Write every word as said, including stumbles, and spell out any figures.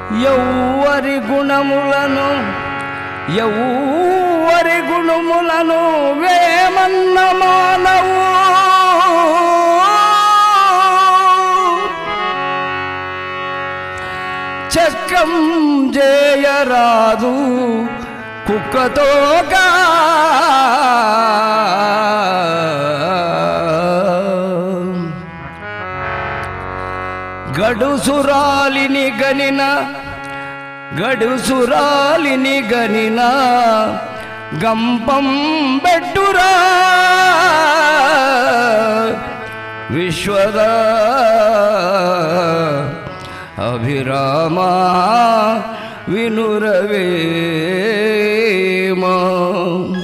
ఎవ్వరి గుణములను ఎవ్వరి గుణములను వేమన్న మానవు చక్కం చేయరాదు కుక్కతోగా గడుసురాలిని గనిన గడుసురాలిని గనిన గంపం బెట్టురా విశ్వద అభిరామా వినురవేమా.